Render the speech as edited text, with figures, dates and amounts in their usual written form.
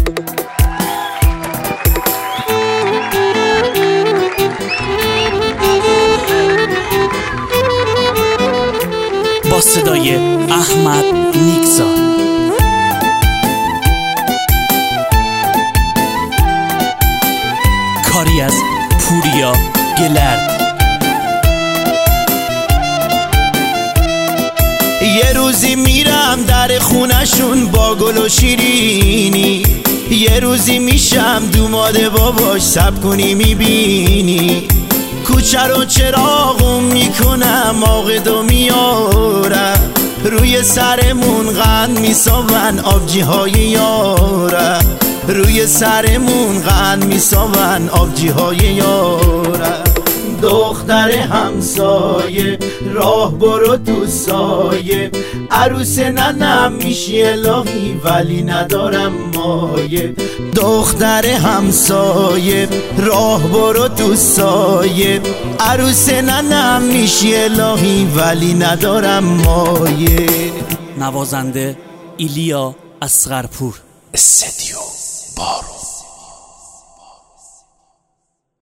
با صدای احمد نیکزاد. کاری از پوریا گلرد. یه روزی میرم در خونشون با گل و شیرینی، یه روزی میشم دوماد باباش سب کنی میبینی، کوچه رو چراغم میکنم عاقد و میارم، روی سرمون قند میساون آبجی های یارم، روی سرمون قند میساون آبجی های یارم. دختر همسایه راه برو تو سایه، عروس ننم میشی الهی ولی ندارم مایه. دختر همسایه راه برو تو سایه، عروس ننم میشی الهی ولی ندارم مایه. نوازنده ایلیا اصغرپور. استدیو بارون.